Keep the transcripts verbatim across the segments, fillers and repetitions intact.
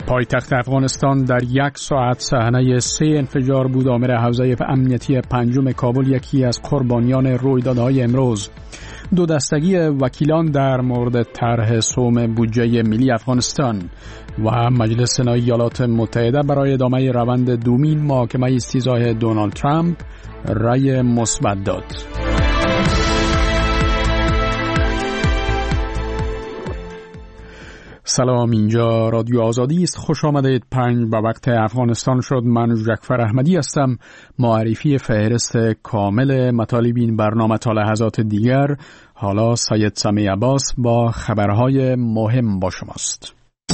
پایتخت افغانستان در یک ساعت صحنه سه انفجار بود. آمر حوزه امنیتی پنجم کابل یکی از قربانیان رویدادهای امروز. دو دستگی وکیلان در مورد طرح صوم بودجه ملی افغانستان و مجلس سنای ایالات متحده برای ادامه روند دومین محاکمه استیضاح دونالد ترامپ رأی مثبت داد. سلام، اینجا رادیو آزادی است. خوش آمدید. پنج به وقت افغانستان شد. من جعفر احمدی هستم. معرفی فهرست کامل مطالب این برنامه تا لحظات دیگر. حالا سید سمیع عباس با خبرهای مهم با شماست.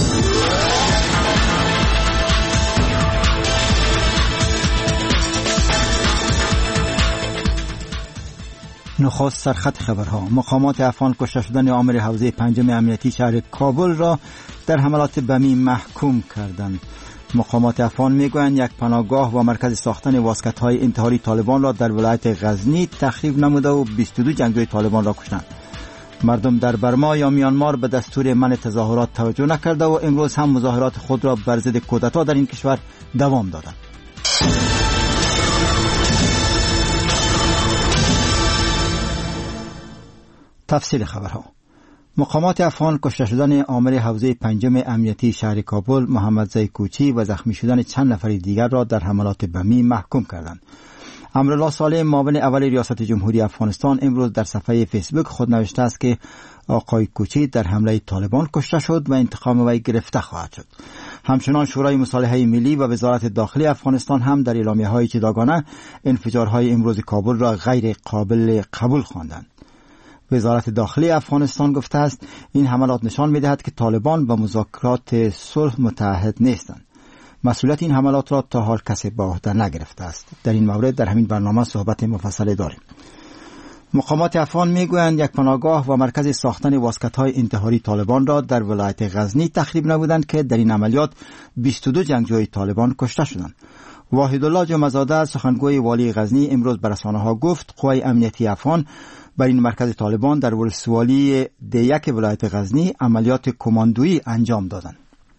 نخست سرخط خبرها. مقامات افغان کشته شدن عامل حوزه پنجم امنیتی شهر کابل را در حملات بمی محکوم کردند. مقامات افغان میگویند یک پناهگاه و مرکز ساختن واسکت‌های انتحاری طالبان را در ولایت غزنی تخریب نموده و بیست و دو جنگجوی طالبان را کشتند. مردم در برما یا میانمار به دستور منع تظاهرات توجه نکرده و امروز هم مظاهرات خود را بر ضد کودتا در این کشور دوام دادند. تفصیل خبرها. مقامات افغان کشته شدن عامل حوزه پنجم امنیتی شهر کابل محمد زی کوچی و زخمی شدن چند نفر دیگر را در حملات بمی محکوم کردند. امرالله صالح معاون اول ریاست جمهوری افغانستان امروز در صفحه فیسبوک خود نوشته است که آقای کوچی در حمله طالبان کشته شد و انتقام وی گرفته خواهد شد. همچنان شورای مصالحه ملی و وزارت داخلی افغانستان هم در اعلامیه‌های جداگانه انفجارهای امروز کابل را غیر قابل قبول خواندند. وزارت داخلی افغانستان گفته است این حملات نشان می‌دهد که طالبان با مذاکرات صلح متعهد نیستند. مسئولیت این حملات را تا حال کسی به عهده نگرفته است. در این مورد در همین برنامه صحبت مفصل داریم. مقامات افغان میگویند یک پناهگاه و مرکز ساختن واسکت‌های انتحاری طالبان را در ولایت غزنی تخریب نمودند که در این عملیات بیست و دو جنگجوی طالبان کشته شدند. واحدالله جمعزاده سخنگوی والی غزنی امروز به رسانه‌ها گفت قوای امنیتی افغان بر این مرکز طالبان در ولسوالی دیک ولایت غزنی عملیات کماندویی انجام دادند.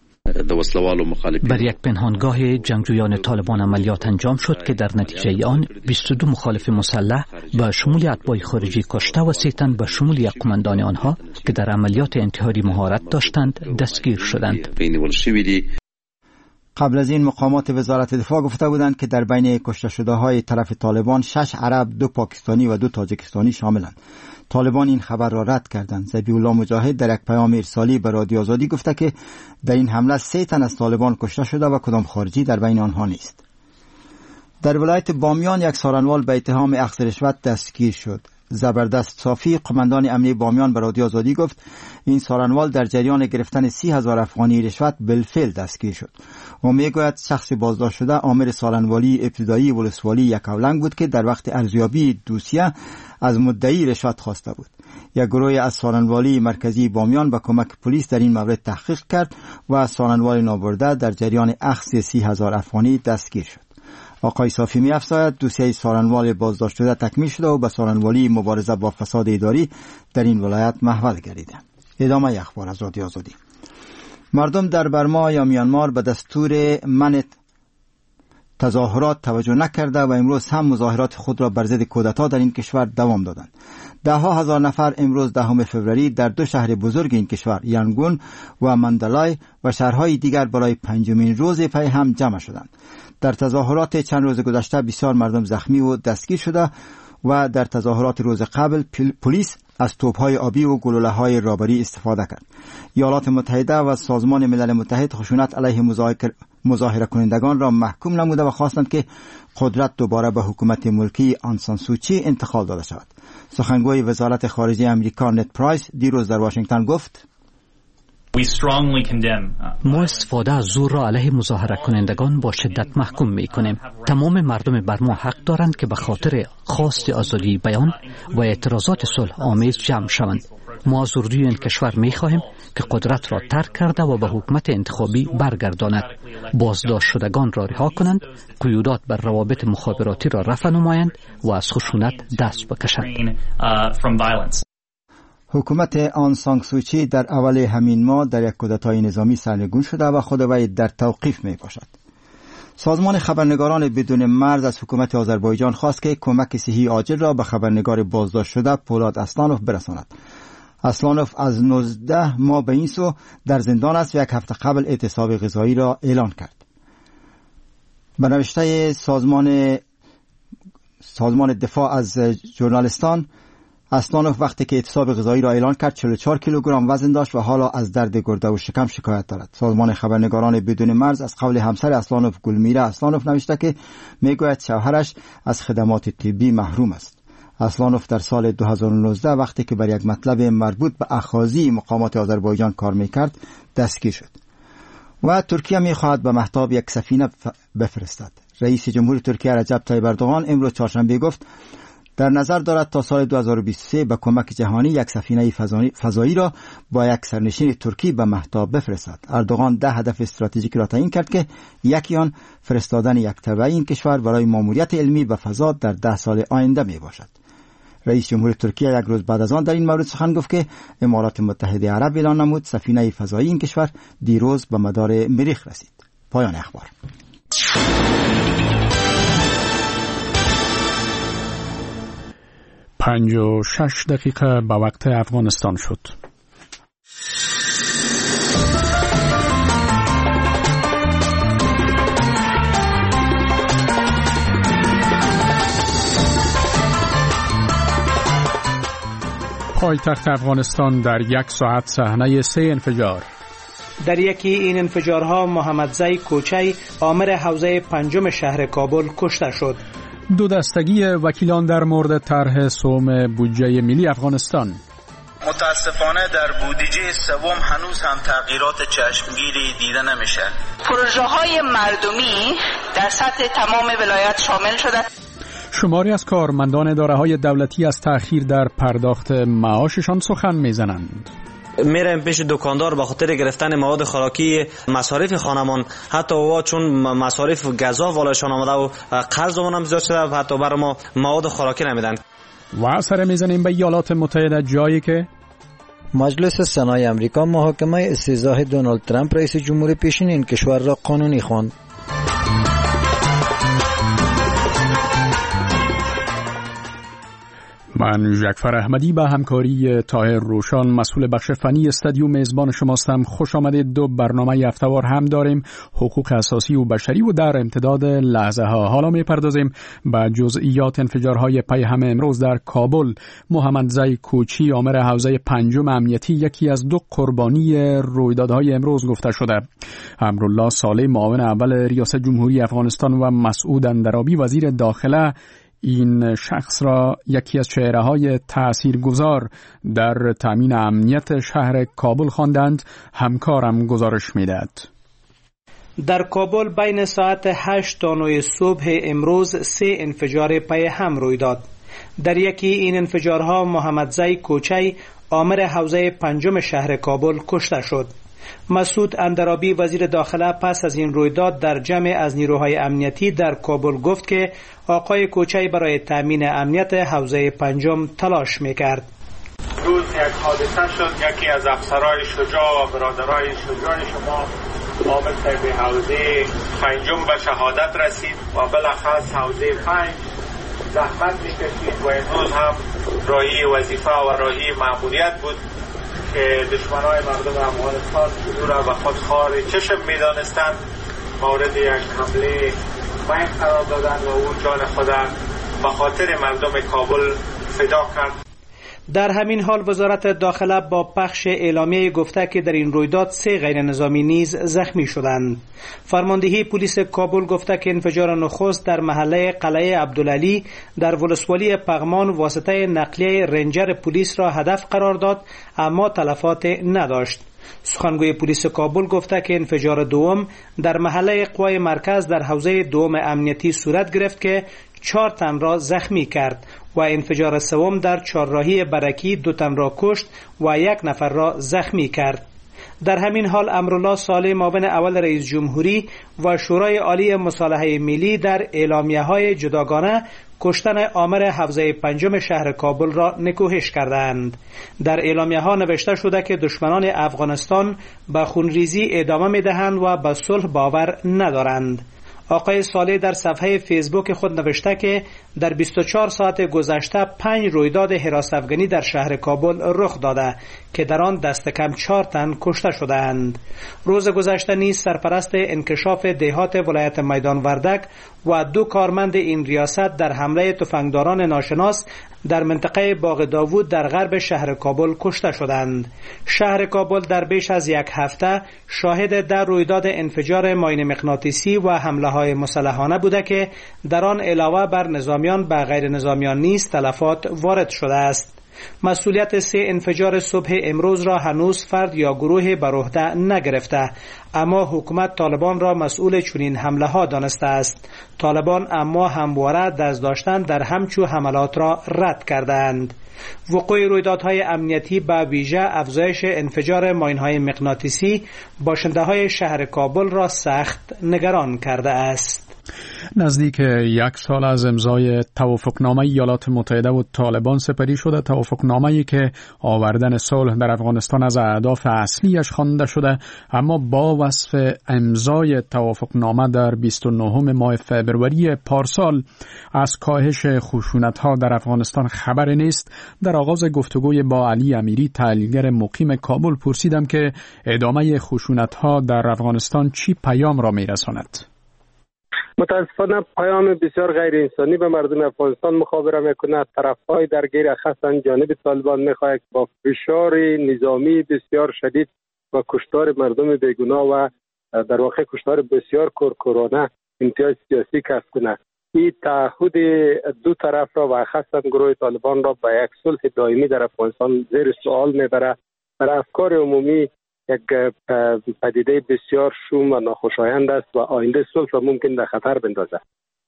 بر یک پنهانگاه جنگجویان طالبان عملیات انجام شد که در نتیجه آن بیست و دو مخالف مسلح به شمول اتباع خارجی کشته و سه تن به شمول یک قماندان آنها که در عملیات انتحاری مهارت داشتند دستگیر شدند. قبل از این مقامات وزارت دفاع گفته بودند که در بین کشته شده های طرف طالبان شش عرب، دو پاکستانی و دو تاجیکستانی شاملند. طالبان این خبر را رد کردند. ذبیح الله مجاهد در یک پیام ارسالی به رادیو آزادی گفته که در این حمله سه تن از طالبان کشته شده و کدام خارجی در بین آنها نیست. در ولایت بامیان یک سارنوال به اتهام اخذ رشوت دستگیر شد. زبردست صافی قماندان امنیتی بامیان به رادیو آزادی گفت این سارنوال در جریان گرفتن سی هزار افغانی رشوت بالفعل دستگیر شد. و میگوید شخص بازداشت شده آمر سارنوالی ابتدایی ولسوالی یکاولنگ بود که در وقت ارزیابی دوسیه از مدعی رشوت خواسته بود. یک گروه از سارنوالی مرکزی بامیان با کمک پلیس در این مورد تحقیق کرد و سارنوال نابرده در جریان اخذ سی هزار افغانی دستگیر شد. آقای صافی می افزاید دوسیه سارنوال بازداشت شده تکمیل شده و به سارنوالی مبارزه با فساد اداری در این ولایت محول گردیده. ادامه اخبار از رادیو آزادی. مردم در برما یا میانمار به دستور منع تظاهرات توجه نکرده و امروز هم مظاهرات خود را بر ضد کودتا در این کشور دوام دادند. ده ها هزار نفر امروز دهم فوریه در دو شهر بزرگ این کشور یانگون و مندلای و شهرهای دیگر برای پنجمین روز پی هم جمع شدند. در تظاهرات چند روز گذشته بسیار مردم زخمی و دستگیر شده و در تظاهرات روز قبل پلیس از توپ‌های آبی و گلوله‌های رابری استفاده کرد. ایالات متحده و سازمان ملل متحد خشونت علیه مظاهره کنندگان را محکوم نموده و خواستند که قدرت دوباره به حکومت ملکی آن سان سوچی انتقال داده شود. سخنگوی وزارت خارجه آمریکا نت پرایس دیروز در واشنگتن گفت ما استفاده از زور را علیه مظاهره کنندگان با شدت محکوم می کنیم. تمام مردم برما حق دارند که به خاطر خواست آزادی بیان و اعتراضات صلح آمیز جمع شوند. ما از اردوی این کشور می خواهیم که قدرت را ترک کرده و به حکومت انتخابی برگرداند. بازداشت شدگان را رها کنند، قیودات بر روابط مخابراتی را رفع نمایند و از خشونت دست بکشند. حکومت آن سان سو چی در اول همین ماه در یک کودتای نظامی سرنگون شده و خود وی در توقیف می باشد. سازمان خبرنگاران بدون مرز از حکومت آذربایجان خواست که کمک صحی عاجل را به خبرنگار بازداشت شده پولاد اسلانوف برساند. اسلانوف از نوزده ماه به این سو در زندان است و یک هفته قبل اعتصاب غذایی را اعلان کرد. به نوشته سازمان سازمان دفاع از ژورنالیستان، اسلانوف وقتی که اعتصاب غذایی را اعلان کرد چهل و چهار کیلوگرم وزن داشت و حالا از درد گرده و شکم شکایت دارد. سازمان خبرنگاران بدون مرز از قول همسر اسلانوف گلمیره اسلانوف نوشته که میگوید شوهرش از خدمات طبی محروم است. اسلانوف در سال دو هزار و نوزده وقتی که بر یک مطلب مربوط به اخاذی مقامات آذربایجان کار میکرد دستگیر شد و ترکیه میخواهد به مهتاب یک سفینه بفرستد. رئیس جمهور ترکیه رجب طیب اردوغان امروز چهارشنبه گفت در نظر دارد تا سال دو هزار و بیست و سه به کمک جهانی یک سفینه فضایی را با یک سرنشین ترکی به مهتاب بفرستد. اردوغان ده هدف استراتژیک را تعیین کرد که یکی آن فرستادن یک تبع این کشور برای ماموریت علمی به فضا در ده سال آینده می باشد. رئیس جمهور ترکیه یک روز بعد از آن در این مورد سخن گفت که امارات متحده عرب اعلان نمود سفینه فضایی این کشور دیروز به مدار مریخ رسید. پایان اخبار. پنج و شش دقیقه به وقت افغانستان شد. پایتخت افغانستان در یک ساعت صحنه سه انفجار. در یکی این انفجارها محمدزی کوچی آمر حوزه پنجم شهر کابل کشته شد. دو دستگی وکیلان در مورد طرح سوم بودجه ملی افغانستان. متاسفانه در بودجه سوم هنوز هم تغییرات چشمگیری دیده نمیشه. پروژه های مردمی در سطح تمام ولایت شامل شده. شماری از کارمندان اداره‌های دولتی از تأخیر در پرداخت معاششان سخن میزنند. میرم پیش دکاندار به خاطر گرفتن مواد خوراکی مصارف خانمان، حتی وا چون مصارف غذا والاشان آمده و قرض اونم زیاد شده و حتی برای ما مواد خوراکی نمیدن. و سر میزنیم به ایالات متحده، جایی که مجلس سنای امریکا محاکمه استیضاح دونالد ترامپ رئیس جمهور پیشین این کشور را قانونی خواند. من جعفر احمدی به همکاری طاهر روشان مسئول بخش فنی استادیو میزبان شماستم. خوش آمدید. دو برنامه هفته‌وار هم داریم، حقوق اساسی و بشری و در امتداد لحظه ها. حالا میپردازیم به جزئیات انفجارهای پیهم امروز در کابل. محمدزی کوچی آمر حوزه پنجم امنیتی یکی از دو قربانی رویدادهای امروز گفته شده. امرالله صالح معاون اول ریاست جمهوری افغانستان و مسعود اندرابی وزیر داخله این شخص را یکی از چهره‌های تاثیرگذار در تامین امنیت شهر کابل خواندند. همکارم گزارش می‌دهد. در کابل بین ساعت هشت تا نه صبح امروز سه انفجار پی هم روی داد. در یکی این انفجارها محمدزی کوچی آمر حوزه پنجم شهر کابل کشته شد. مسعود اندرابی وزیر داخله پس از این رویداد در جمع از نیروهای امنیتی در کابل گفت که آقای کوچی برای تامین امنیت حوزه پنجم تلاش میکرد. روز یک حادثه شد، یکی از افسرهای شجاع و برادرای شجاع شما آمد به حوزه پنجم به شهادت رسید و بالاخص حوزه پنج زحمت میکشید و امروز هم راهی وظیفه و راهی مأموریت بود که دشمنای مردم افغانستان او را به خود خار چشم میدانستند. مورد یک حمله مهم قرار دادند و او جان خود به خاطر مردم کابل فدا کرد. در همین حال وزارت داخله با پخش اعلامیه گفته که در این رویداد سه غیر نظامی نیز زخمی شدند. فرماندهی پلیس کابل گفته که انفجار نخست در محله قلعه عبدالعلی در ولسوالی پغمان واسطه نقلیه رنجر پلیس را هدف قرار داد اما تلفات نداشت. سخنگوی پلیس کابل گفته که انفجار دوم در محله قوای مرکز در حوزه دوم امنیتی صورت گرفت که چهار تن را زخمی کرد و انفجار سوم در چهارراهی برکی دو تن را کشت و یک نفر را زخمی کرد. در همین حال امرالله صالح معاون اول رئیس جمهوری و شورای عالی مصالحه ملی در اعلامیه‌های جداگانه کشتن آمر حوزه پنجم شهر کابل را نکوهش کردند. در اعلامیه ها نوشته شده که دشمنان افغانستان به خونریزی ادامه می دهند و به صلح باور ندارند. آقای صالح در صفحه فیسبوک خود نوشته که در بیست و چهار ساعت گذشته پنج رویداد حراست افغانی در شهر کابل رخ داده که در آن دست کم چهار تن کشته شدند. روز گذشته نیز سرپرست انکشاف دهات ولایت میدان وردک و دو کارمند این ریاست در حمله تفنگداران ناشناس در منطقه باغ داوود در غرب شهر کابل کشته شدند. شهر کابل در بیش از یک هفته شاهد در رویداد انفجار ماین مغناطیسی و حمله های مسلحانه بوده که در آن علاوه بر نظامیان به غیر نظامیان نیز تلفات وارد شده است. مسئولیت سه انفجار صبح امروز را هنوز فرد یا گروه بر عهده نگرفته، اما حکومت طالبان را مسئول چنین حمله ها دانسته است. طالبان اما همواره دست داشتن در همچو حملات را رد کردند. وقوع رویدادهای امنیتی به ویژه افزایش انفجار ماین‌های مغناطیسی باشنده‌های شهر کابل را سخت نگران کرده است. نزدیک یک سال از امضای توافقنامه ایالات متحده و طالبان سپری شده، توافقنامه‌ای که آوردن صلح در افغانستان از اهداف اصلیش خوانده شده، اما با وصف امضای توافقنامه در بیست و نهم ماه فوریه پارسال از کاهش خشونت‌ها در افغانستان خبری نیست. در آغاز گفتگوی با علی امیری، تحلیلگر مقیم کابل، پرسیدم که ادامه خشونت‌ها در افغانستان چی پیام را می‌رساند؟ متاسفانه پیام بسیار غیر انسانی به مردم افغانستان مخابره میکنه. طرفهای درگیر خاصا جانب طالبان میخواهد با فشار نظامی بسیار شدید و کشتار مردم بیگناه و در واقع کشتار بسیار کورکورانه امتیاز سیاسی کسب کنه. این تعهد دو طرف را و خاصا گروه طالبان را به یک صلح دائمی در افغانستان زیر سوال میبره. در افکار عمومی یک پدیده بسیار شوم و ناخوشایند است و آینده صلح را ممکن در خطر بندازد.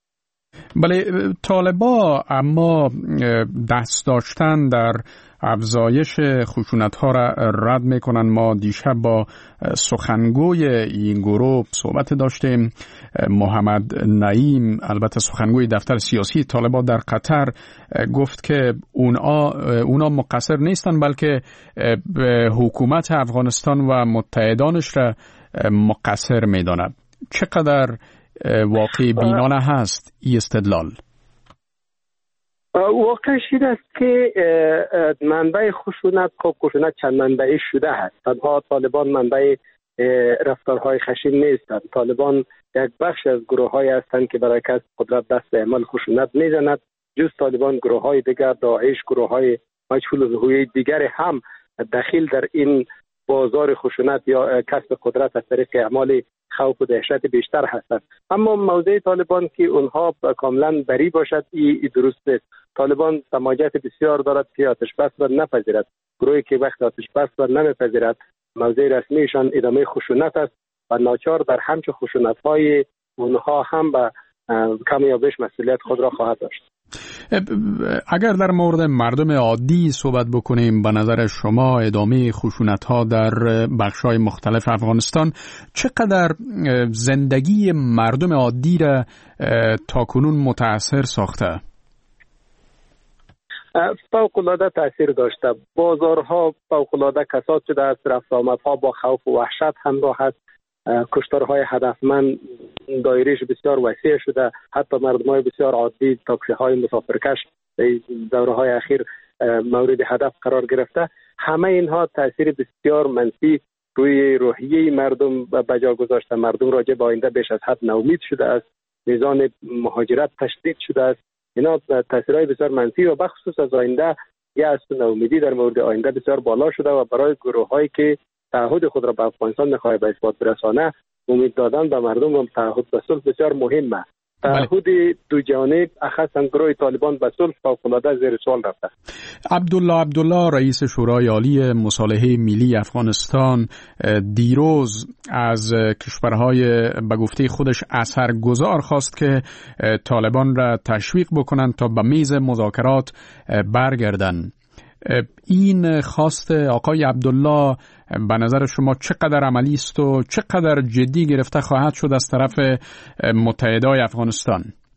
بله، طالبان اما دست داشتن در افزایش خشونت‌ها را رد می‌کنند. ما دیشب با سخنگوی این گروه صحبت داشتیم، محمد نعیم، البته سخنگوی دفتر سیاسی طالبان در قطر، گفت که اونا اونا مقصر نیستن، بلکه حکومت افغانستان و متحدانش را مقصر می‌داند. چقدر واقعی بینانه هست این استدلال؟ واقعش این است که منبع خشونت خب خشونت چند منبعی شده است. تنها طالبان منبع رفتارهای خشن نیستند. طالبان یک بخش از گروه های هستند که برای کسب قدرت دست به عمل خشونت میزند. جز طالبان گروه های دیگر، داعش، گروه های مجهول الهویه دیگر هم دخیل در این بازار خشونت یا کسب قدرت از طریق اعمال خوف و دهشت بیشتر هستند. اما موضع طالبان که اونها کاملا بری باشد این درست نیست. طالبان سماجت بسیار دارد که آتش بس را نپذیرد. گروهی که وقت آتش بس را نمیپذیرد موضع رسمیشان ادامه خشونت است و ناچار در همچه خشونت های اونها هم به کم یا بیش مسئولیت خود را خواهد داشت. اگر در مورد مردم عادی صحبت بکنیم، به نظر شما ادامه خشونت‌ها در بخش‌های مختلف افغانستان چقدر زندگی مردم عادی را تاکنون متاثر ساخته؟ فوق‌العاده تاثیر داشته. بازارها فوق‌العاده کساد شده است، رفت آمدها با خوف و وحشت همراه است. کشتارهای هدفمند دایره‌اش بسیار وسیع شده. حتی مردمای بسیار عادی، تاکسی‌های مسافرکش دوره‌های اخیر مورد هدف قرار گرفته. همه اینها تاثیر بسیار منفی روی روحیه مردم به جا گذاشته. مردم راجع به آینده بیش از حد ناامید شده است. میزان مهاجرت تشدید شده است. اینا تاثیرهای بسیار منفی و بخصوص از آینده یا از ناامیدی در مورد آینده بسیار بالا شده و برای گروه‌هایی که تعهد خود را به افغانستان می‌خواهد به اثبات برسانه، امید دادن به مردم و تعهد به صلح بسیار مهمه. تعهد دو جانب اخصا گروه طالبان به صلح فوق‌العاده زیر سوال رفته. عبدالله عبدالله رئیس شورای عالی مصالحه ملی افغانستان دیروز از کشورهای به گفته خودش اثرگذار خواست که طالبان را تشویق بکنند تا به میز مذاکرات برگردند. این خواست آقای عبدالله به نظر شما چقدر عملی است و چقدر جدی گرفته خواهد شد از طرف متحدای افغانستان؟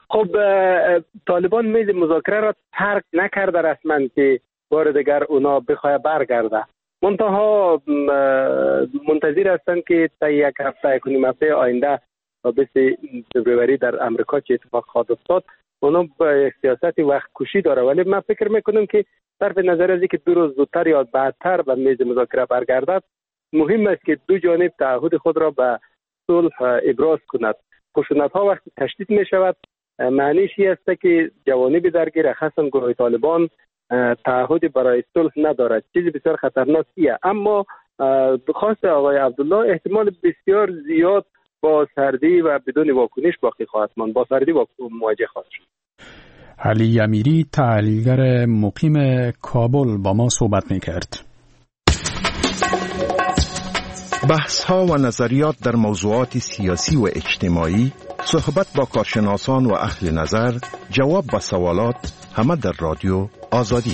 خب طالبان میز مذاکره را ترک نکرده رسما که بار دیگر اونا بخواه برگرده. منتها منتظر هستند که تا یک هفته یک نیم هفته آینده تا بیست فوریه در امریکا چه اتفاق خواهد افتاد. اونا با سیاست وقت کشی داره، ولی من فکر میکنم که صرف نظر از اینکه دو روز زودتر یا بعدتر به میز مذاکره برگردد، مهم است که دو جانب تعهد خود را به صلح ابراز کند. خشونت ها وقتی تشدید می شود معنیش این است که جوانب درگیر خاصا گروه طالبان تعهد برای صلح ندارد. چیزی بسیار خطرناکیه. اما خواست آقای عبدالله احتمال بسیار زیاد با سردی و بدون واکنش باقی خواهد ماند، با سردی مواجه خواهد شد. علی امیری تحلیلگر مقیم کابل با ما صحبت می‌کرد. بحث‌ها و نظریات در موضوعات سیاسی و اجتماعی، صحبت با کارشناسان و اهل نظر، جواب به سوالات، همه در رادیو آزادی.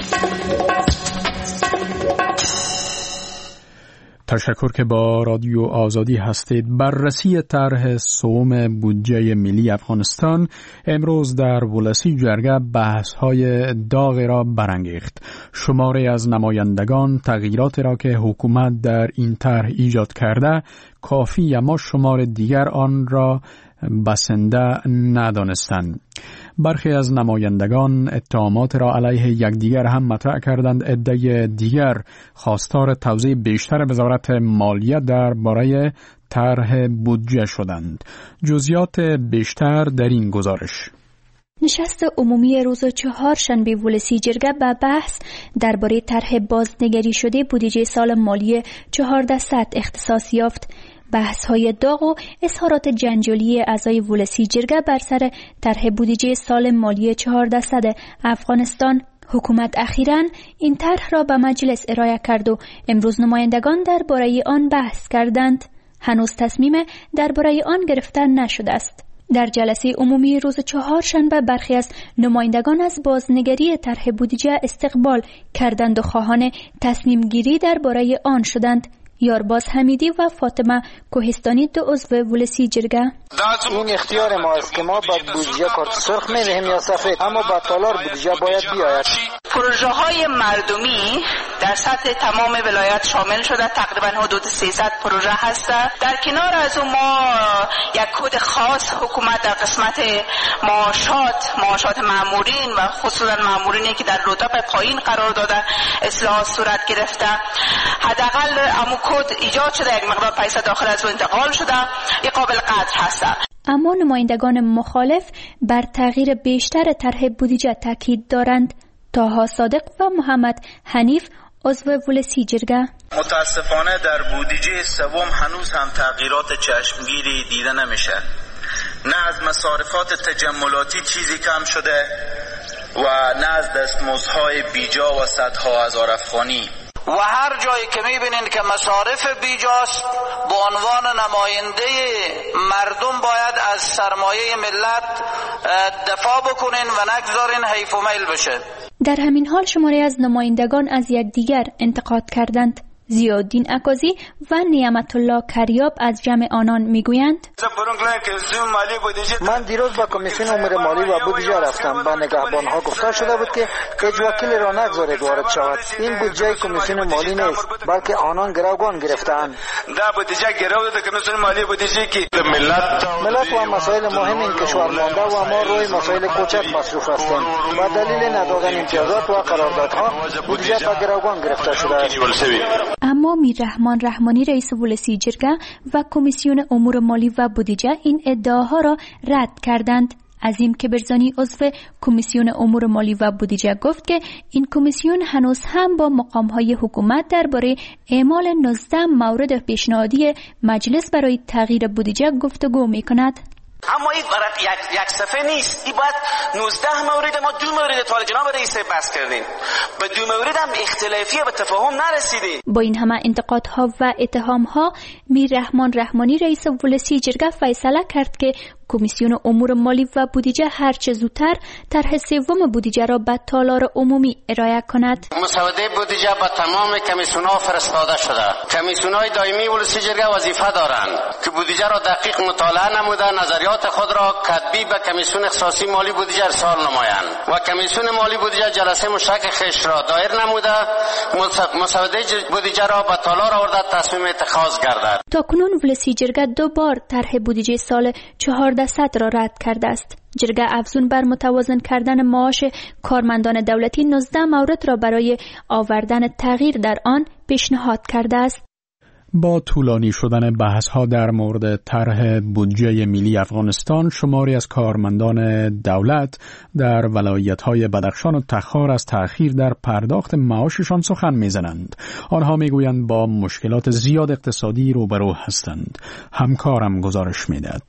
تشکر که با رادیو آزادی هستید. بررسی طرح سوم بودجه ملی افغانستان امروز در ولسی جرگه بحث‌های داغی را برانگیخت. شماری از نمایندگان تغییرات را که حکومت در این طرح ایجاد کرده کافی اما شمار دیگر آن را بسنده ندانستند. برخی از نمایندگان اتهامات را علیه یکدیگر هم مطرح کردند. عده دیگر خواستار توضیح بیشتر وزارت مالیه درباره طرح بودجه شدند. جزئیات بیشتر در این گزارش. نشست عمومی روز چهارشنبه ولسی جرگه به بحث درباره طرح بازنگری شده بودجه سال مالی چهاردهصد اختصاص یافت. بحث‌های داغ و اظهارات جنجالی اعضای ولسی جرگه بر سر طرح بودجه سال مالی چهاردهصد افغانستان. حکومت اخیراً این طرح را به مجلس ارائه کرد و امروز نمایندگان درباره آن بحث کردند. هنوز تصمیم درباره آن گرفته نشده است. در جلسه عمومی روز چهارشنبه برخی از نمایندگان از بازنگری طرح بودجه استقبال کردند و خواهان تصمیم گیری درباره آن شدند. یارباز حمیدی و فاطمه کوهستانی دو عضو ولسی جرگه: این اختیار ما است که ما با بودجه کارت سرخ می‌دهیم یا سفید، اما با تالار بودجه باید بیاید. پروژه های مردمی در سطح تمام ولایت شامل شده، تقریبا حدود سیصد پروژه هست. در کنار از اون ما یک کد خاص حکومت در قسمت معاشات معاشات مامورین و خصوصا مامورینی که در رتبه پایین قرار داده اصلاحات صورت گرفته. حداقل امو کد ایجاد شده، یک مقدار پیسه داخل از او انتقال شده، یک قابل قدر هست. اما نمایندگان مخالف بر تغییر بیشتر طرح بودجه تاکید دارند. طاها صادق و محمد حنیف عضو ولسی جرگه: متاسفانه در بودجه سوم هنوز هم تغییرات چشمگیری دیده نمیشه. نه از مصارفات تجملاتی چیزی کم شده و نه از دستمزدهای بیجا و صدها هزار افغانی. و هر جایی که میبینین که مصارف بیجاست، به عنوان نماینده مردم باید از سرمایه ملت دفاع بکنین و نگذارین حیف و میل بشه. در همین حال شماری از نمایندگان از یکدیگر انتقاد کردند. ضیاءالدین عکازی و نعمت الله کریاب از جمع آنان میگویند: من دیروز با کمیسیون امور مالی و بودجه رفتم. با نگهبانها گفته شده بود که هیچ وکیل را نگذارید وارد شود. این بودجه کمیسیون مالی نیست، بلکه آنان گروگان گرفتند. ملت و مسائل مهم این کشور مانده و ما روی مسائل کوچک مصروف هستیم. با دلیل ندادن امتیازات و قراردادها بودجه به گروگان گرفته شده است. اما میررحمان رحمانی رئیس ولسی جرگه و کمیسیون امور مالی و بودجه این ادعاها را رد کردند. عظیم کبرزانی عضو کمیسیون امور مالی و بودجه گفت که این کمیسیون هنوز هم با مقام‌های حکومت درباره اعمال نوزده مورد پیشنهادی مجلس برای تغییر بودجه گفتگو می‌کند. اما این برای یک یک صفحه نیست، این باید نوزده مورد، ما دو مورد تا جناب رئیس بحث کردیم، به دو مورد هم اختلافی به تفاهم نرسیدیم. با این همه انتقادها و اتهامها میررحمان رحمانی رئیس ولسی جرگه فیصله کرد که کمیسیون امور مالی و بودجه هرچه زودتر طرح سوم بودجه را به تالار عمومی ارائه کند. مسوده بودجه به تمام کمیسیون‌ها فرستاده شده. کمیسیون‌های دائمی ولسی جرگه وظیفه دارند که بودجه را دقیق مطالعه نموده نظریات خود را کتبی به کمیسیون اختصاصی مالی بودجه ارسال نمایند و کمیسیون مالی بودجه جلسه مشترک خیش را دایر نموده مسوده بودجه را به تالار آورده تصمیم اتخاذ گردد. تاکنون ولسی جرگه دو بار طرح بودجه سال چهاردهصد را رد کرده است. جرگه افزون بر متوازن کردن معاش کارمندان دولتی نوزده مورد را برای آوردن تغییر در آن پیشنهاد کرده است. با طولانی شدن بحث‌ها در مورد طرح بودجه ملی افغانستان، شماری از کارمندان دولت در ولایت‌های بدخشان و تخار از تأخیر در پرداخت معاششان سخن می‌زنند. آنها می‌گویند با مشکلات زیاد اقتصادی روبرو هستند. همکارم گزارش می‌دهد.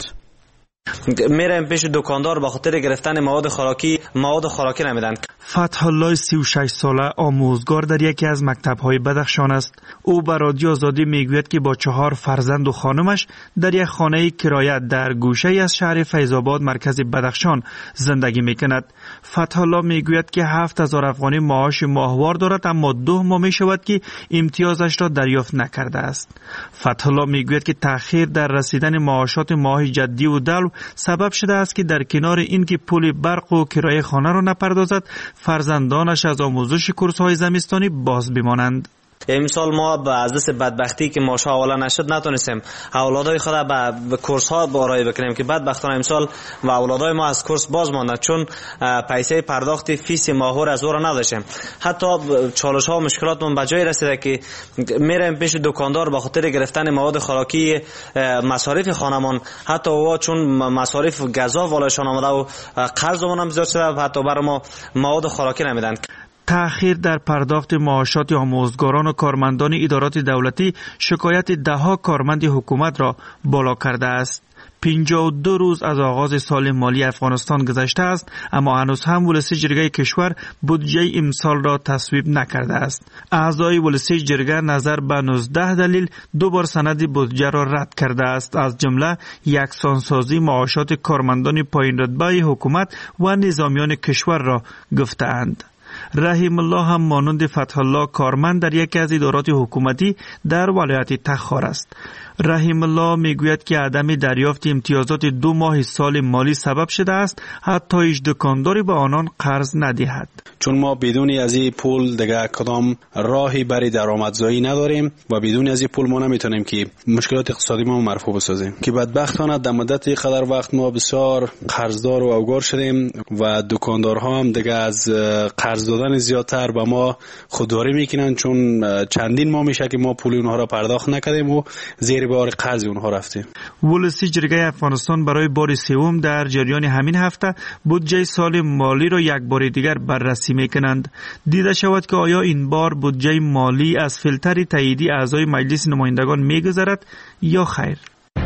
میرم پیش دکاندار به خاطر گرفتن مواد خوراکی مواد خوراکی نمیدن. فتح الله سی و شش ساله آموزگار در یکی از مکتب‌های بدخشان است. او به رادیو آزادی میگوید که با چهار فرزند و خانمش در یک خانه کرایه در گوشه‌ای از شهر فیض‌آباد مرکز بدخشان زندگی میکند. فتح الله میگوید که هفت هزار افغانی معاش ماهوار دارد، اما دو ماه میشود که امتیازش را دریافت نکرده است. فتح الله میگوید که تأخیر در رسیدن معاشات ماه جدی و دلو سبب شده است که در کنار اینکه پول برق و کرایه خانه را نپردازد، فرزندانش از آموزش کورس‌های زمستانی باز بمانند. امسال ما به از دست بدبختی که ماشه حواله نشد نتونستیم اولادای خود به کورس ها بارایی بکنیم که بدبختانه امسال و اولادای ما از کورس باز ماندند چون پیسه پرداخت فیس ماهور از او را نداشتیم. حتی چالش ها و مشکلات من به جای رسیده که میرم پیش دکاندار به خاطر گرفتن مواد خوراکی مصارف خانمان، حتی او چون مصارف غذا والایشان آمده و قرضمون هم زیاد شده حتی برای ما مواد خوراکی نمیدن. تأخیر در پرداخت معاشات آموزگاران و کارمندان ادارات دولتی شکایت دهها کارمند حکومت را بالا کرده است. پنجاه و دو روز از آغاز سال مالی افغانستان گذشته است، اما هنوز هم ولسی جرگه کشور بودجه امسال را تصویب نکرده است. اعضای ولسی جرگه نظر به نوزده دلیل دو بار سند بودجه را رد کرده است، از جمله یکسانسازی معاشات کارمندان پایین رتبه حکومت و نظامیان کشور را گفتند. رحیم الله هم مانند فتح الله کارمند در یکی از ادارات حکومتی در ولایت تخار است. رحیم الله میگوید که عدم دریافت امتیازات دو ماه سال مالی سبب شده است حتی هیچ دکانداری به آنان قرض ندهد. چون ما بدون از این پول دیگه کدام راهی برای درآمدزایی نداریم و بدون از این پول ما نمیتونیم که مشکلات اقتصادی ما مرفوع بسازیم که بدبختانه در مدت قدر وقت ما بسیار قرضدار و اوگار شدیم و دکاندارها هم دیگه از قرض دادن زیادتر به ما خودداری میکنن چون چندین ماه میشه که ما پول اونها را پرداخت نکردیم و زیر بار قرض اونها رفتیم. ولسی جرگه افغانستان برای بار سوم در جریان همین هفته بودجه سال مالی را یک بار دیگر بررسی میکنند. دیده شود که آیا این بار بودجه مالی از فیلتر تاییدی اعضای مجلس نمایندگان میگذرد یا خیر.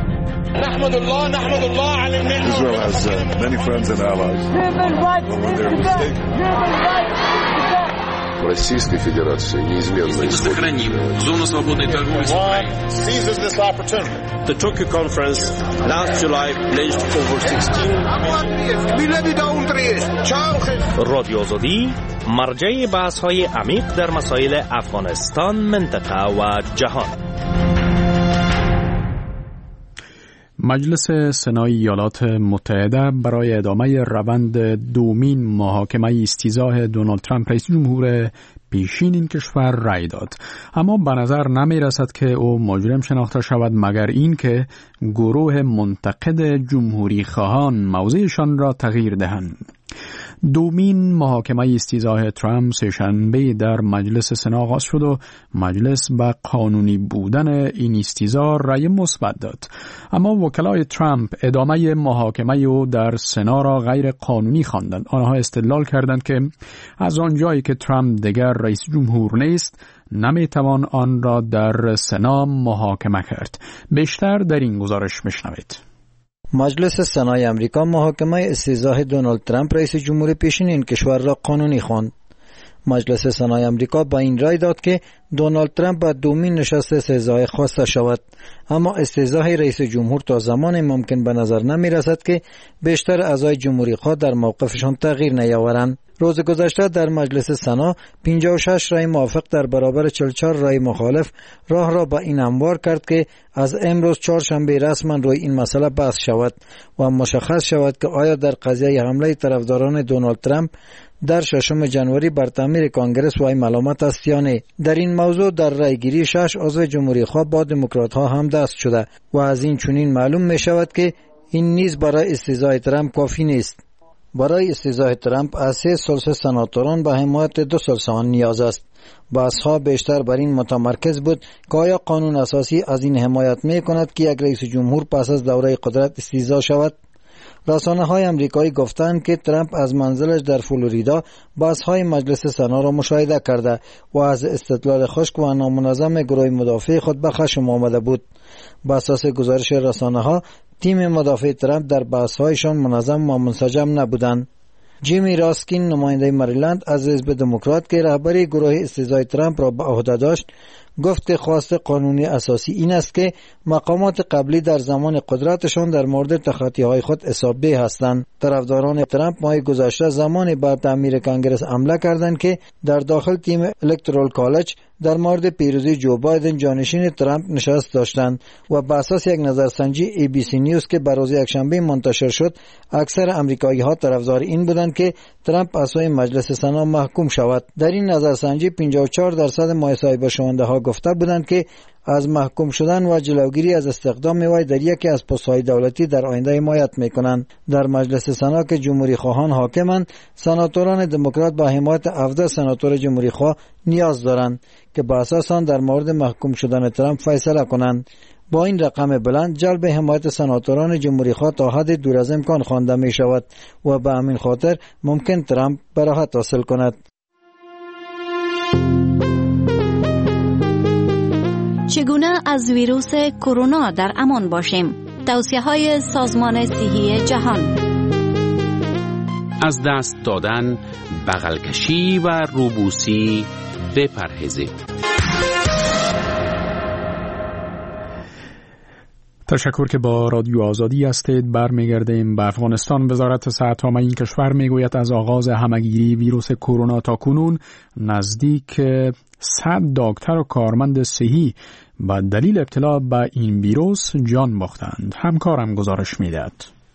نحمد الله نحمد الله علی المنه. Israel has uh, many friends and allies. Российской Федерации неизменно сохраним зону свободной торговли с Украиной. Seizes this opportunity. The Tokyo conference last July pledged over sixteen رادیو آزادی مرجع بحث‌های عمیق در مسائل افغانستان، منطقه و جهان. مجلس سنای ایالات متحده برای ادامه روند دومین محاکمه استیضاح دونالد ترامپ رئیس جمهور پیشین این کشور رأی داد، اما به نظر نمی رسد که او مجرم شناخته شود مگر این که گروه منتقد جمهوری خواهان موضعشان را تغییر دهند. دومین محاکمه استیضاح ترامپ سه‌شنبه در مجلس سنا آغاز شد و مجلس به قانونی بودن این استیضاح رأی مثبت داد، اما وکلای ترامپ ادامه محاکمه او در سنا را غیر قانونی خواندند. آنها استدلال کردند که از آنجایی که ترامپ دیگر رئیس جمهور نیست نمیتوان آن را در سنا محاکمه کرد. بیشتر در این گزارش بشنوید. مجلس سنای امریکا محاکمه استیضاح دونالد ترامپ رئیس جمهور پیشین این کشور را قانونی خواند. مجلس سنای امریکا با این رای داد که دونالد ترامپ به دومین نشست استیضاح خواسته شود، اما استیضاح رئیس جمهور تا زمان ممکن به نظر نمی رسد که بیشتر اعضای جمهوری خواه در موقفشان تغییر نیاورند. روز گذشته در مجلس سنا پنجاه و شش رای موافق در برابر چهل و چهار رای مخالف راه را به این هموار کرد که از امروز چهارشنبه رسما روی این مسئله بحث شود و مشخص شود که آیا در قضیه حمله طرفداران دونالد ترامپ در ششم جنوری بر تعمیر کانگرس وای ملامت است یا نه. در این موضوع در رایگیری شش عضو جمهوری خواه با دموکرات ها هم دست شده و از این چنین معلوم می شود که این نیز برای استیضاح ترامپ کافی نیست. برای استیضاح ترامپ از سه ثلث سناتوران به حمایت دو ثلث آن نیاز است. بحث‌ها بیشتر بر این متمرکز بود که آیا قانون اساسی از این حمایت می کند که یک رئیس جمهور پس از دوره قدرت استیضاح شود. رسانه‌های آمریکایی گفتند که ترامپ از منزلش در فلوریدا بحث‌های مجلس سنا را مشاهده کرده و از استدلال خشک و نامنظم گروه مدافع خود به خشم آمده بود. بر اساس گزارش رسانه‌ها تیم مدافع ترامپ در بحث‌هایشان منظم و منسجم نبودند. جیمی راسکین نماینده مریلند از حزب دموکرات که رهبری گروه استیضاح ترامپ را به عهده داشت گفت خواست قانونی اساسی این است که مقامات قبلی در زمان قدرتشان در مورد تخطی‌های خود حسابی هستند. طرفداران ترامپ ماه گذشته زمانی بر تعمیر کانگرس حمله کردند که در داخل تیم الکترال کالج در مورد پیروزی جو بایدن جانشین ترامپ نشست داشتند و بر اساس یک نظرسنجی ای بی سی نیوز که بر روز یکشنبه منتشر شد اکثر امریکایی‌ها طرفدار این بودند که ترامپ از سوی مجلس سنا محکوم شود. در این نظرسنجی پنجاه و چهار درصد مصاحبه شونده ها گفته بودند که از محکوم شدن و جلوگیری از استخدام وی در یکی از پست‌های دولتی در آینده حمایت می‌کنند. در مجلس سنا که جمهوری خواهان حاکمند، سناتوران دموکرات با حمایت هفده سناتور جمهوری خواه نیاز دارند که با اساس آن در مورد محکوم شدن ترامپ فیصله کنند. با این رقم بلند جلب حمایت سناتوران جمهوری خواه تا حد دور از امکان خوانده می شود و به همین خاطر ممکن ترامپ براحت حاصل کند. چگونه از ویروس کرونا در امان باشیم؟ توصیه‌های سازمان صحی جهان. از دست دادن، بغل کشی و روبوسی بپرهیزید. تشکر که با رادیو آزادی هستید. برمیگردیم به افغانستان. وزارت صحت عامه این کشور میگوید از آغاز همهگیری ویروس کرونا تا کنون نزدیک صد دکتر و کارمند صحی با دلیل ابتلا به این ویروس جان باختند. همکارم گزارش میدهد.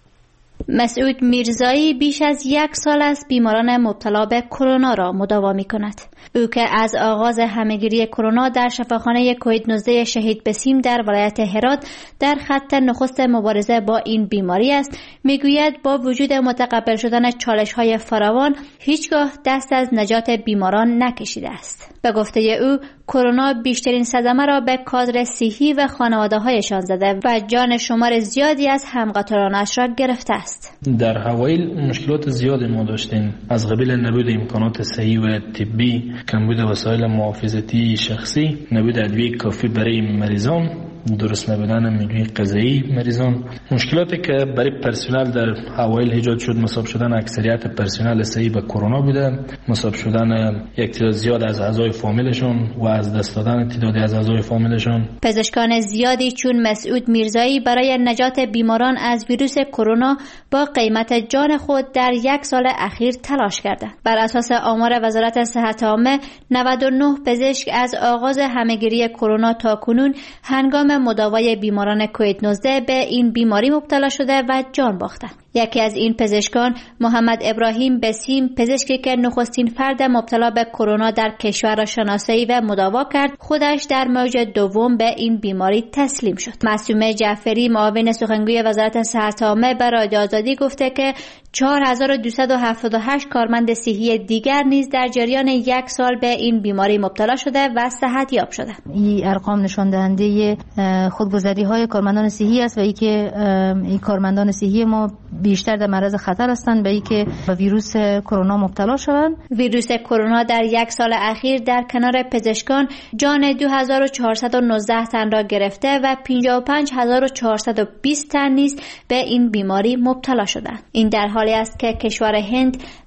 مسعود میرزایی بیش از یک سال است بیماران مبتلا به کرونا را مداوا می کند. او که از آغاز همهگیری کرونا در شفاخانه کووید نوزده شهید بسیم در ولایت هرات در خط نخست مبارزه با این بیماری است، میگوید با وجود متقبل شدن چالش‌های فراوان هیچگاه دست از نجات بیماران نکشیده است. به گفته او کرونا بیشترین صدمه را به کادر صحی و خانواده‌هایشان زده و جان شمار زیادی از همقطارانش را گرفته است. در اوایل مشکلات زیادی ما داشتیم، از قبیل نبود امکانات صحی و طبی، کمبود وسایل محافظتی شخصی، نبود ادویه کافی برای مریضان، درست نبودن منوی غذایی مریضان. مشکلاتی که برای پرسنل در اوایل ایجاد شد مصاب شدن اکثریت پرسنل صحی به کرونا بوده، مصاب شدن یک تعداد زیاد از اعضای فامیلشون و از دست دادن تعدادی از اعضای فامیلشون. پزشکان زیادی چون مسعود میرزایی برای نجات بیماران از ویروس کرونا با قیمت جان خود در یک سال اخیر تلاش کردند. بر اساس آمار وزارت صحت عامه نود و نه پزشک از آغاز همهگیری کرونا تا کنون هنگام مداوای بیماران کووید نوزده به این بیماری مبتلا شده و جان باختند. یکی از این پزشکان محمد ابراهیم بسیم، پزشکی که نخستین فرد مبتلا به کرونا در کشور را شناسایی و مداوا کرد، خودش در موج دوم به این بیماری تسلیم شد. معصومه جعفری، معاون سخنگوی وزارت صحت عامه، به رادیو آزادی گفته که چهار هزار و دویست و هفتاد و هشت کارمند صحی دیگر نیز در جریان یک سال به این بیماری مبتلا شده و صحت یاب شدند. این ارقام نشان دهنده خودگذری های کارمندان صحی است و ای که این کارمندان صحی ما بیشتر در معرض خطر هستند به اینکه به ویروس کرونا مبتلا شوند. ویروس کرونا در یک سال اخیر در کنار پزشکان جان دو هزار و چهارصد و نوزده تن را گرفته و پنجاه و پنج هزار و چهارصد و بیست تن نیز به این بیماری مبتلا شدند. این در حالی است که کشور هند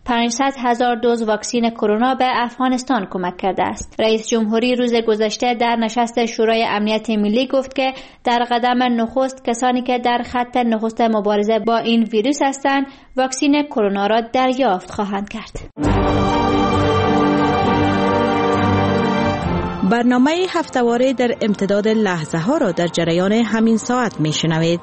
پانصد هزار دوز واکسن کرونا به افغانستان کمک کرده است. رئیس جمهوری روز گذشته در نشست شورای امنیت ملی گفت که در قدم نخست کسانی که در خط نخست مبارزه با این ویروس هستند واکسن کرونا را دریافت خواهند کرد. برنامه هفته‌واره در امتداد لحظه ها را در جریان همین ساعت می شنوید.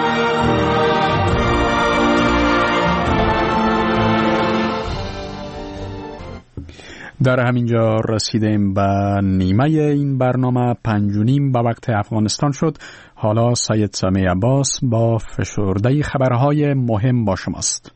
در همینجا رسیدیم به نیمه این برنامه. پنج و نیم به وقت افغانستان شد. حالا سید سامی عباس با فشرده خبرهای مهم با شماست.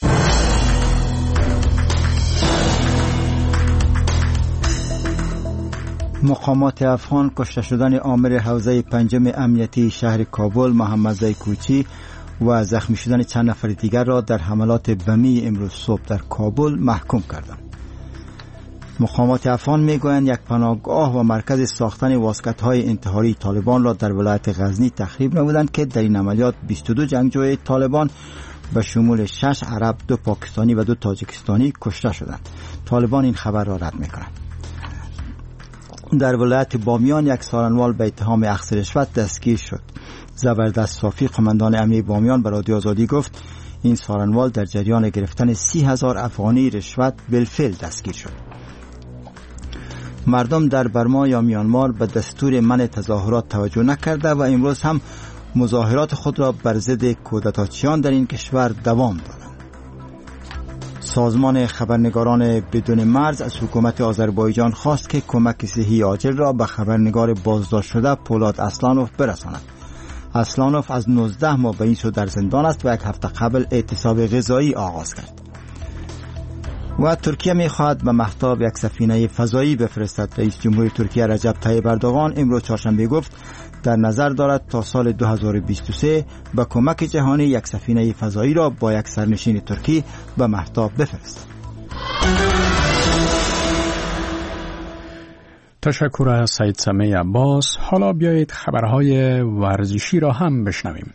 مقامات افغان کشته شدن آمر حوزه پنجم امنیتی شهر کابل محمد کوچی و زخمی شدن چند نفر دیگر را در حملات بمی امروز صبح در کابل محکوم کردند. مقامات افغان میگویند یک پناهگاه و مرکز ساختن واسکت‌های انتحاری طالبان را در ولایت غزنی تخریب نمودند که در این عملیات بیست و دو جنگجوی طالبان به شمول شش عرب، دو پاکستانی و دو تاجیکستانی کشته شدند. طالبان این خبر را رد می‌کنند. در ولایت بامیان یک سارنوال به اتهام اخذ رشوت دستگیر شد. زبردست صافی قماندان امنیه بامیان به رادیو آزادی گفت این سارنوال در جریان گرفتن سی هزار افغانی رشوت بالفعل دستگیر شد. مردم در برما یا میانمار به دستور منع تظاهرات توجه نکرده و امروز هم مظاهرات خود را بر ضد کودتاچیان در این کشور دوام دادند. سازمان خبرنگاران بدون مرز از حکومت آذربایجان خواست که کمک صحی عاجل را به خبرنگار بازداشت شده پولاد اسلانوف برساند. اسلانوف از نوزده ماه به این سو در زندان است و یک هفته قبل اعتصاب غذایی آغاز کرد. و ترکیه می‌خواهد به مهتاب یک سفینه فضایی بفرستد. رئیس جمهور ترکیه رجب طیب اردوغان امروز چهارشنبه گفت در نظر دارد تا سال دو هزار و بیست و سه با کمک جهانی یک سفینه فضایی را با یک سرنشین ترکی به مهتاب بفرستد. تشکر از سید سامی عباس. حالا بیایید خبرهای ورزشی را هم بشنویم.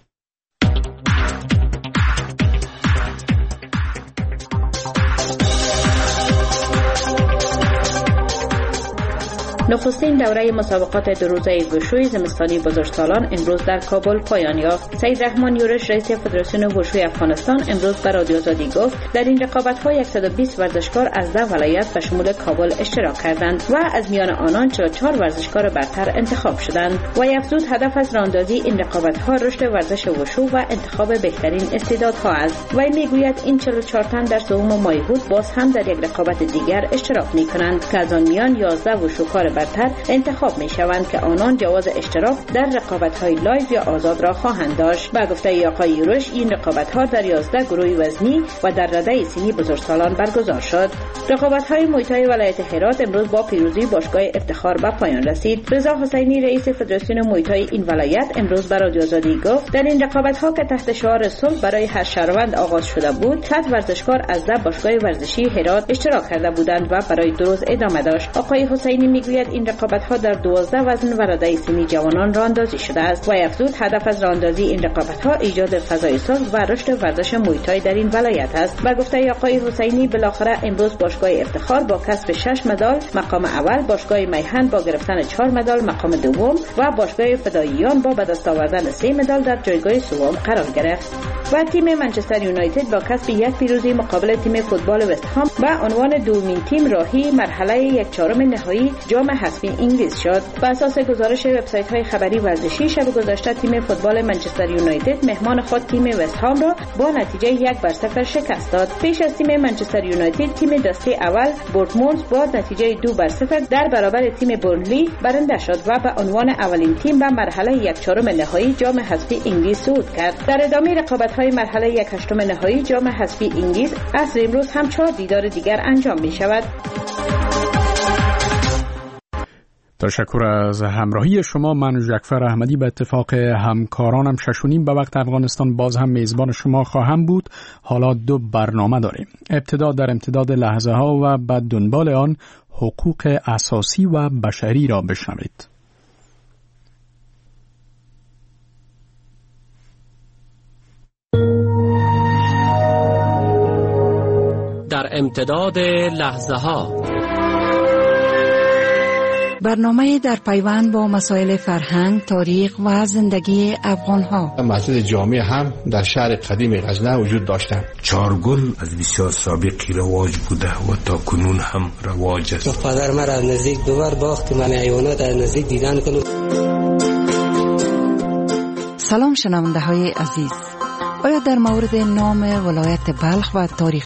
نخستین دوره مسابقات دو روزه وشوی زمستانی بزرگسالان امروز در کابل پایان یافت. سید رحمان یورش رئیس فدراسیون وشوی افغانستان امروز به رادیو آزادی گفت در این رقابت‌ها صد و بیست ورزشکار از ده ولایت به شمول کابل اشتراک کردند و از میان آنان چهل و چهار ورزشکار برتر انتخاب شدند. و افزود هدف از راهندازی این رقابت‌ها رشد ورزش وشو و انتخاب بهترین استعدادها است. و میگوید این چهل و چهار تن در سوم ماه بود باز هم در یک رقابت دیگر اشتراک می‌کنند که از آن میان یازده وشوکار برتر انتخاب می شوند که آنان جواز اشتراک در رقابت‌های لایو یا آزاد را خواهند داشت. با گفته آقای یورش این رقابت‌ها در یازده گروه وزنی و در رده سنی بزرگسالان برگزار شد. رقابت‌های موی تای ولایت هرات امروز با پیروزی باشگاه افتخار به پایان رسید. رضا حسینی رئیس فدراسیون موی تای این ولایت امروز به رادیو آزادی گفت در این رقابت‌ها که تحت شعار صلح برای هر شهروند آغاز شده بود، صد ورزشکار از ده باشگاه ورزشی هرات اشتراک کرده بودند و برای دو روز ادامه داشت. آقای حسینی میگوید این رقابت‌ها در دوازده وزن و رده سنی جوانان راندازی شده است و افزود هدف از راندازی این رقابت‌ها ایجاد فضای صلح و رشد ورزش موی تای در این ولایت است. و گفته آقای حسینی بالاخره امروز باشگاه افتخار با کسب شش مدال مقام اول، باشگاه میهن با گرفتن چهار مدال مقام دوم و باشگاه فداییان با به دست آوردن سه مدال در جایگاه سوم قرار گرفت. و تیم منچستر یونایتد با کسب یک پیروزی مقابل تیم فوتبال وست هام به عنوان دومین تیم راهی مرحله یک چهارم نهایی جام حذفی انگلیس شد. بر اساس گزارش وبسایت‌های خبری ورزشی شب گذشته تیم فوتبال منچستر یونایتد مهمان خود تیم وست هام را با نتیجه یک بر صفر شکست داد. پیش از تیم منچستر یونایتد تیم دسته اول بورنموث با نتیجه دو بر صفر در برابر تیم بورنلی برنده شد و به عنوان اولین تیم به مرحله یک چهارم نهایی جام حذفی انگلیس صعود کرد. در ادامه رقابت‌های مرحله یک هشتم نهایی جام حذفی انگلیس عصر امروز هم چهار دیدار دیگر انجام می‌شود. تشکر از همراهی شما. من جعفر احمدی به اتفاق همکارانم ششونیم به وقت افغانستان باز هم میزبان شما خواهم بود. حالا دو برنامه داریم. ابتدا در امتداد لحظه ها و بعد دنبال آن حقوق اساسی و بشری را بشنوید. در امتداد لحظه ها. برنامه در پیوند با مسائل فرهنگ، تاریخ و زندگی افغان ها. مسجد جامع هم در شهر قدیم غزنه وجود داشته. چارگل از بسیار سابقی رواج بوده و تا کنون هم رواج است. پدر مرا از نزدیک دوبار باخت من حیوانات از نزدیک دیدن کنم. سلام شنونده های عزیز، آیا در مورد نام ولایت بلخ و تاریخ